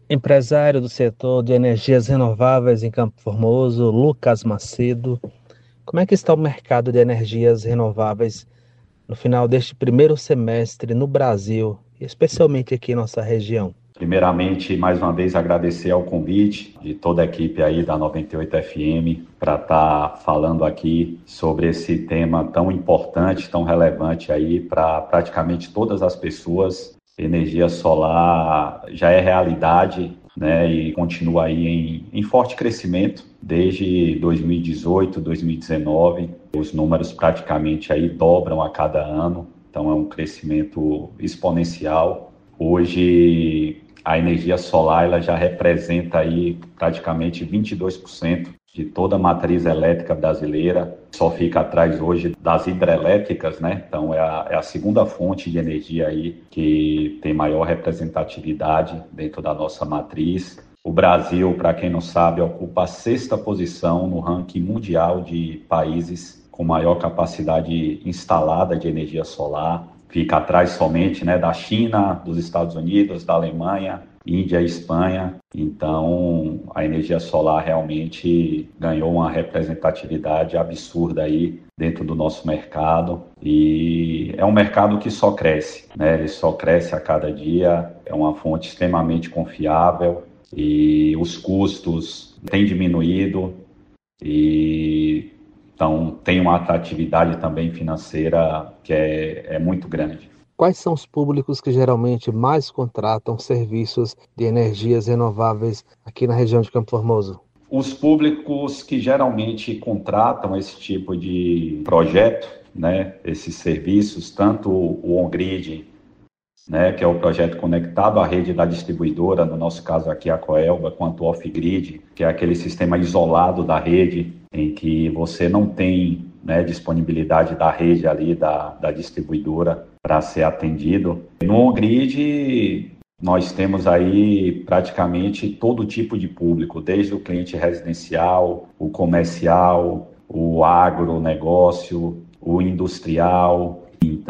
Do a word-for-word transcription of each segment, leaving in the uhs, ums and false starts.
Empresário do setor de energias renováveis em Campo Formoso, Lucas Macedo. Como é que está o mercado de energias renováveis no final deste primeiro semestre no Brasil, especialmente aqui em nossa região? Primeiramente, mais uma vez, agradecer ao convite de toda a equipe aí da noventa e oito F M para estar falando aqui sobre esse tema tão importante, tão relevante aí para praticamente todas as pessoas. Energia solar já é realidade, né, e continua aí em, em forte crescimento desde dois mil e dezoito, dois mil e dezenove. Os números praticamente aí dobram a cada ano, então é um crescimento exponencial. Hoje a energia solar ela já representa aí praticamente vinte e dois por cento de toda a matriz elétrica brasileira, só fica atrás hoje das hidrelétricas, né? Então é a, é a segunda fonte de energia aí que tem maior representatividade dentro da nossa matriz. O Brasil, para quem não sabe, ocupa a sexta posição no ranking mundial de países com maior capacidade instalada de energia solar. Fica atrás somente, né, da China, dos Estados Unidos, da Alemanha, Índia e Espanha. Então, a energia solar realmente ganhou uma representatividade absurda aí dentro do nosso mercado e é um mercado que só cresce, né? Ele só cresce a cada dia, é uma fonte extremamente confiável e os custos têm diminuído e então tem uma atratividade também financeira que é, é muito grande. Quais são os públicos que geralmente mais contratam serviços de energias renováveis aqui na região de Campo Formoso? Os públicos que geralmente contratam esse tipo de projeto, né, esses serviços, tanto o on-grid, né, que é o projeto conectado à rede da distribuidora, no nosso caso aqui a Coelba, quanto o off-grid, que é aquele sistema isolado da rede, em que você não tem, né, disponibilidade da rede ali, da, da distribuidora, para ser atendido. No on-grid, nós temos aí praticamente todo tipo de público, desde o cliente residencial, o comercial, o agronegócio, o industrial.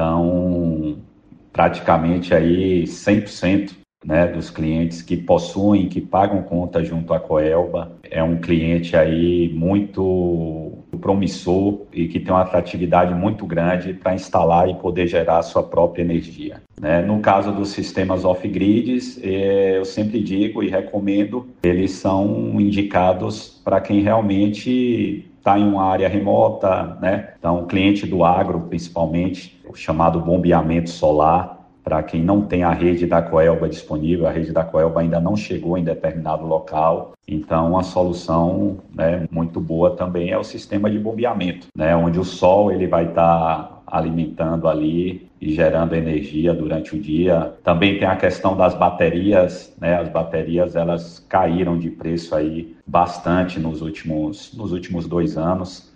Então, praticamente aí cem por cento, né, dos clientes que possuem, que pagam conta junto à Coelba. É um cliente aí muito promissor e que tem uma atratividade muito grande para instalar e poder gerar a sua própria energia. Né? No caso dos sistemas off-grids, eh, eu sempre digo e recomendo, eles são indicados para quem realmente está em uma área remota, né? Então, cliente do agro, principalmente, o chamado bombeamento solar, para quem não tem a rede da Coelba disponível, a rede da Coelba ainda não chegou em determinado local. Então, uma solução, né, muito boa também é o sistema de bombeamento, né, onde o sol ele vai estar tá alimentando ali e gerando energia durante o dia. Também tem a questão das baterias, né, as baterias elas caíram de preço aí bastante nos últimos, nos últimos dois anos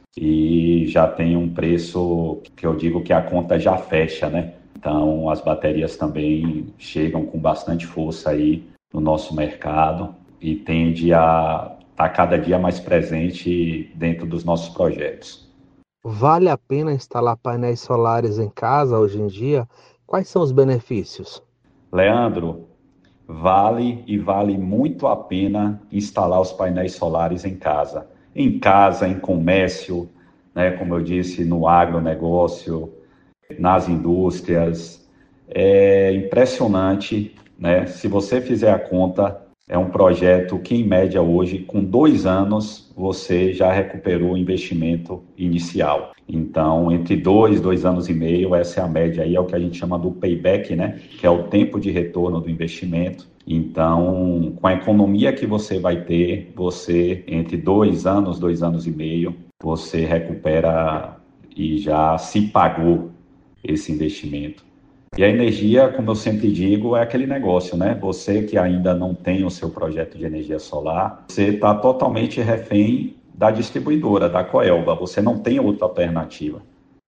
e já tem um preço que eu digo que a conta já fecha, né? Então, as baterias também chegam com bastante força aí no nosso mercado e tende a estar cada dia mais presente dentro dos nossos projetos. Vale a pena instalar painéis solares em casa hoje em dia? Quais são os benefícios? Leandro, vale e vale muito a pena instalar os painéis solares em casa. Em casa, em comércio, né, como eu disse, no agronegócio, nas indústrias. É impressionante, né? Se você fizer a conta, é um projeto que, em média, hoje, com dois anos, você já recuperou o investimento inicial. Então, entre dois, dois anos e meio, essa é a média aí, é o que a gente chama do payback, né? Que é o tempo de retorno do investimento. Então, com a economia que você vai ter, você, entre dois anos, dois anos e meio, você recupera e já se pagou esse investimento. E a energia, como eu sempre digo, é aquele negócio, né? Você que ainda não tem o seu projeto de energia solar, você está totalmente refém da distribuidora, da Coelba. Você não tem outra alternativa.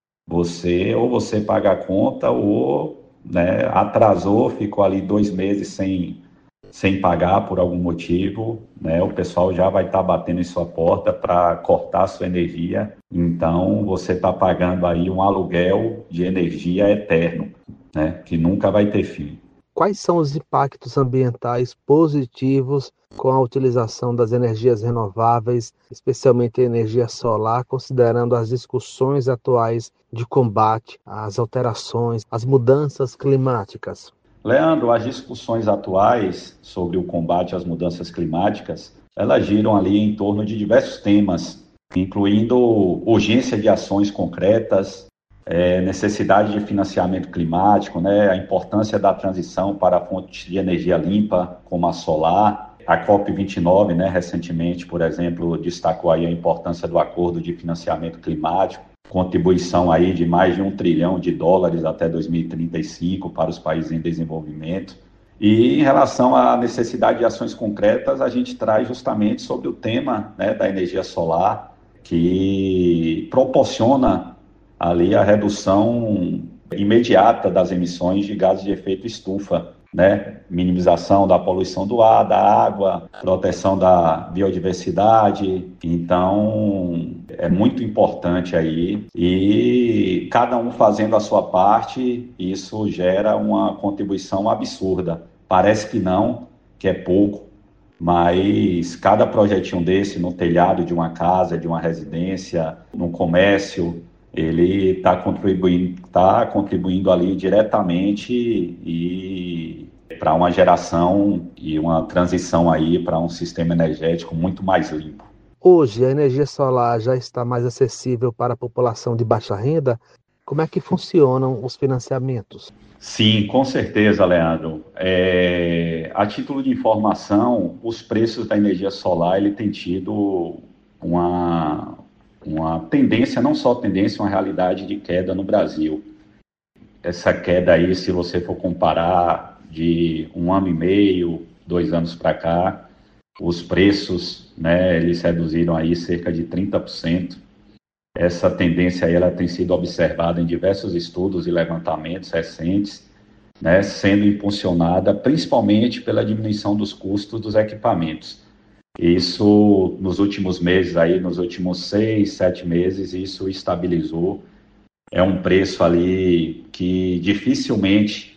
Você ou você paga a conta ou, né, atrasou, ficou ali dois meses sem, sem pagar por algum motivo, né? O pessoal já vai estar tá batendo em sua porta para cortar a sua energia. Então, você está pagando aí um aluguel de energia eterno, né, que nunca vai ter fim. quais são os impactos ambientais positivos com a utilização das energias renováveis, especialmente a energia solar, considerando as discussões atuais de combate às alterações, às mudanças climáticas? Leandro, as discussões atuais sobre o combate às mudanças climáticas, elas giram ali em torno de diversos temas, incluindo urgência de ações concretas, é, necessidade de financiamento climático, né, a importância da transição para fontes de energia limpa, como a solar. A COP vinte e nove, né, recentemente, por exemplo, destacou aí a importância do acordo de financiamento climático, contribuição aí de mais de um trilhão de dólares até dois mil e trinta e cinco para os países em desenvolvimento. E em relação à necessidade de ações concretas, a gente traz justamente sobre o tema, né, da energia solar, que proporciona ali a redução imediata das emissões de gases de efeito estufa, né? Minimização da poluição do ar, da água, proteção da biodiversidade. Então, é muito importante aí. E cada um fazendo a sua parte, isso gera uma contribuição absurda. Parece que não, que é pouco, mas cada projetinho desse no telhado de uma casa, de uma residência, no comércio, ele está contribuindo, tá contribuindo ali diretamente e para uma geração e uma transição aí para um sistema energético muito mais limpo. Hoje, a energia solar já está mais acessível para a população de baixa renda. Como é que funcionam os financiamentos? Sim, com certeza, Leandro. É, a título de informação, os preços da energia solar ele tem tido uma, uma tendência, não só tendência, uma realidade de queda no Brasil. Essa queda aí, se você for comparar de um ano e meio, dois anos para cá, os preços, né, eles reduziram aí cerca de trinta por cento. Essa tendência aí, ela tem sido observada em diversos estudos e levantamentos recentes, né, sendo impulsionada principalmente pela diminuição dos custos dos equipamentos. Isso, nos últimos meses, aí, nos últimos seis, sete meses, isso estabilizou. É um preço ali que dificilmente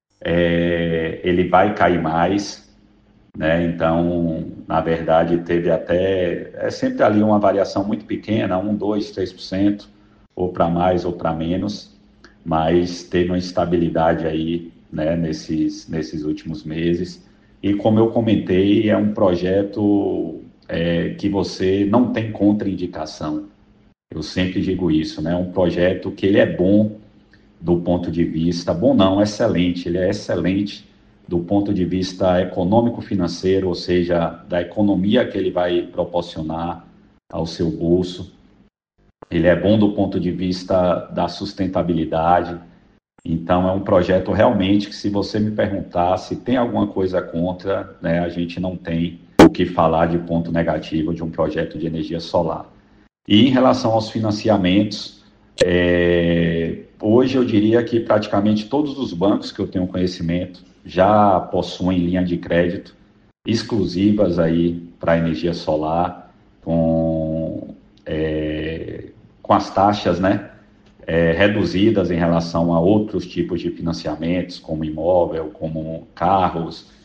é, ele vai cair mais, né? Então, na verdade, teve até, é sempre ali uma variação muito pequena, um, dois, três por cento, ou para mais ou para menos, mas teve uma estabilidade aí, né, nesses, nesses últimos meses. E como eu comentei, é um projeto é, que você não tem contraindicação. Eu sempre digo isso, né? É um projeto que ele é bom do ponto de vista, bom não, excelente, ele é excelente do ponto de vista econômico-financeiro, ou seja, da economia que ele vai proporcionar ao seu bolso. Ele é bom do ponto de vista da sustentabilidade. Então, é um projeto realmente que, se você me perguntar se tem alguma coisa contra, né, a gente não tem o que falar de ponto negativo de um projeto de energia solar. E em relação aos financiamentos, é, hoje eu diria que praticamente todos os bancos que eu tenho conhecimento já possuem linha de crédito exclusivas aí para energia solar, com, é, com as taxas, né, é, reduzidas em relação a outros tipos de financiamentos, como imóvel, como carros,